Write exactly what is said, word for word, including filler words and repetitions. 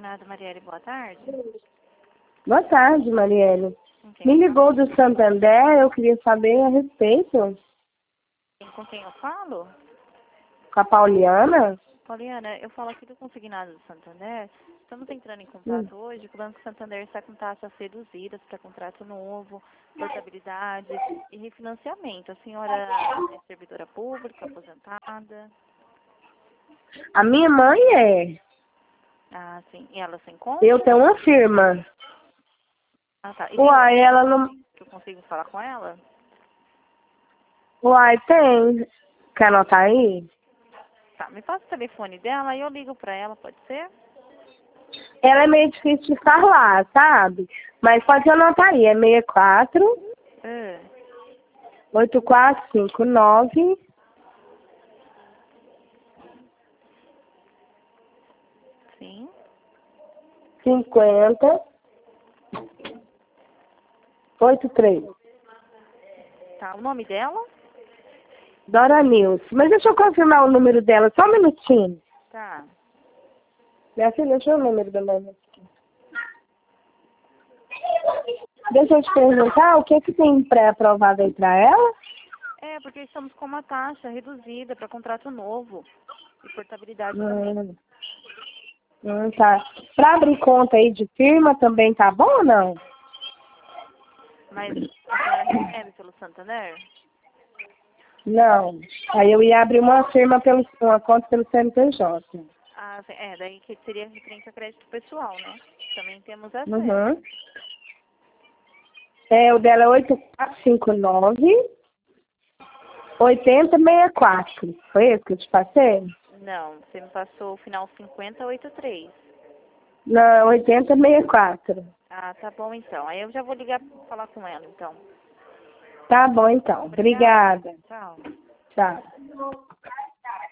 Combinado, Marielle, boa tarde. Boa tarde, Marielle. Com Me quem, ligou do Santander, eu queria saber a respeito. com quem eu falo? Com a Pauliana? Pauliana, eu falo aqui do Consignado do Santander. Estamos entrando em Hum. contato hoje, que o Banco Santander está com taxas reduzidas para contrato novo, portabilidade e refinanciamento. A senhora é servidora pública, aposentada? A minha mãe é. Ah, sim. E ela se encontra? Eu tenho uma firma. Ah, tá. E tem Uai, ela alguém não... que eu consigo falar com ela? Uai, tem. Quer anotar aí? Tá, me passa o telefone dela e eu ligo para ela, pode ser? Ela é meio difícil de falar, sabe? Mas pode anotar aí. É seis quatro, Ah, oito quatro cinco nove, sim. cinquenta, oitenta e três. Tá, o nome dela? Dora Nilce. Mas deixa eu confirmar o número dela, só um minutinho. Tá. Minha filha, deixa eu ver o número da minha aqui. Deixa eu te perguntar, o que que tem pré-aprovado aí pra ela? É, porque estamos com uma taxa reduzida para contrato novo e portabilidade também. Hum, hum, tá. Pra abrir conta aí de firma também tá bom ou não? Mas a senhora recebe pelo Santander? Não. Aí eu ia abrir uma firma pelo, uma conta pelo C N P J. Ah, sim, é, daí que seria referente a crédito pessoal, né? Também temos acesso. Uhum. É, o dela é oito quatro cinco nove, oito zero seis quatro. Foi esse que eu te passei? Não, você me passou o final cinquenta oitenta e três. Não, oito zero seis quatro. Ah, tá bom então. Aí eu já vou ligar pra falar com ela, então. Tá bom então. Obrigada. Obrigada. Tchau. Tchau.